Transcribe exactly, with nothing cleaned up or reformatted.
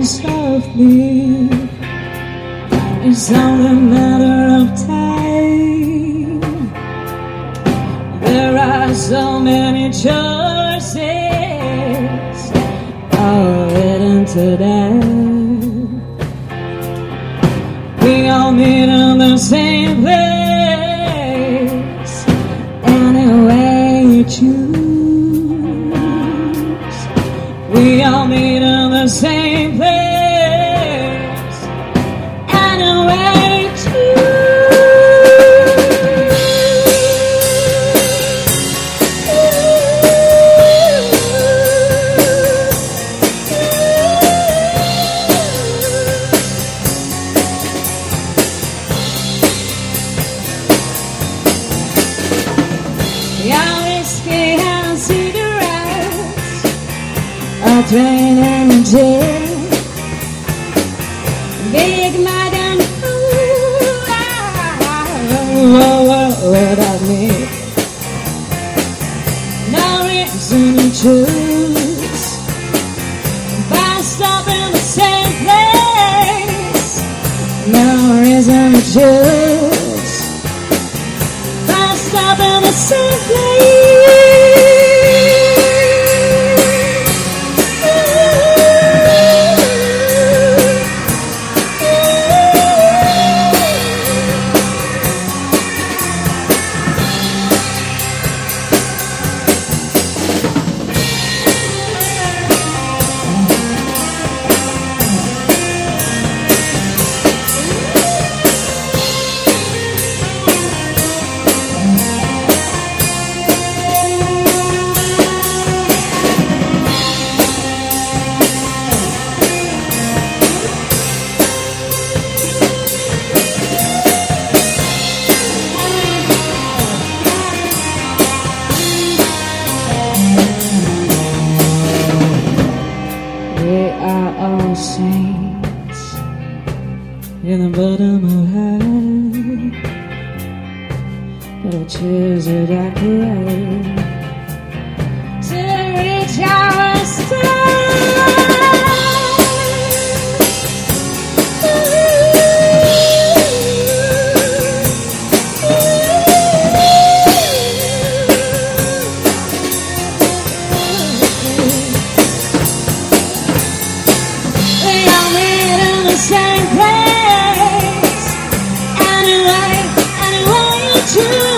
softly. It's only a matter of time. There are so many choices all written today. We all meet in the same place. Anyway you choose, we all meet in the same place. Anyway you choose. Yeah, whiskey and cigarettes, a train and a jet, Big Mac and food, without me. No reason to choose, bus stop in the same place. No reason to choose, bus stop in the same place. We are all saints in the bottom of hell, but I choose to decorate to reach our same place. Anyway, anyway, you choose.